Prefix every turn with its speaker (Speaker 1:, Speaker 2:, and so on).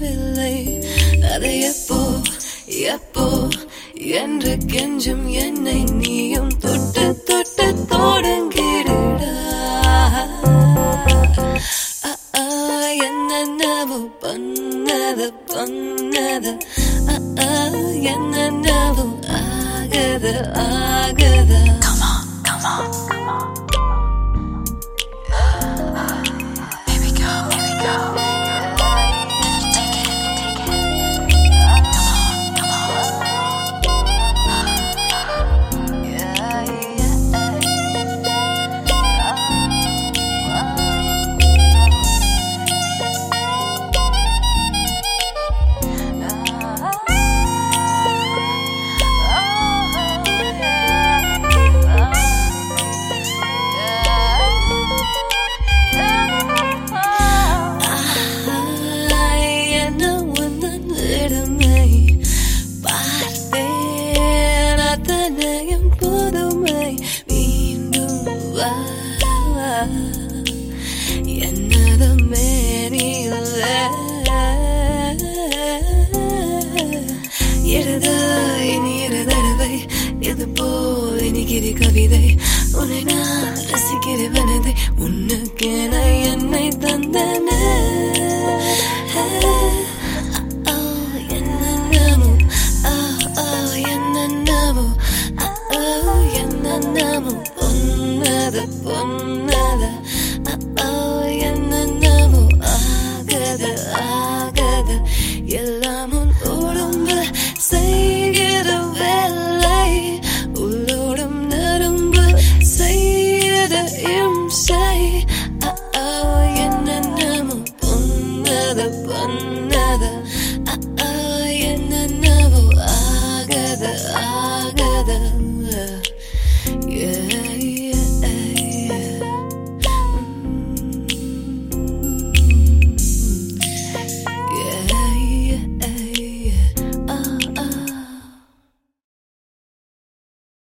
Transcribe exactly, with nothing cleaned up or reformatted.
Speaker 1: முடியவில்லை. அதை எப்போ எப்போ என்று கெஞ்சும் என்னை நீயும் தொட்டு தொட்டு தொடங்கிடுடா. என்னென்னவோ பண்ணது பண்ணது என்னென்னவோ ஆகுது ஆகுது.
Speaker 2: Come on, come on, come on. Here we go, here we go. Take it, take it. Come on, come on.
Speaker 1: Yeah, yeah. என்னது மேனியுள்ள இருதாய் நீ இருதடவை இது போல் இனிக்கிற கவிதை உன்னை நான் ரசிக்கிற மனதை உனக்கென என்னை தந்தன. என்னென்னமோ என்னென்னமோ என்னென்னமோ பொன்னது பொன்னது என்னென்னமோ ஆகது ஆகது. எல்லாம் உன் உடம்பு செய்கிற வேலை உள்ளோடும் நரம்பு செய்த இம்சை. என்னென்னமோ பொன்னது பொன்னது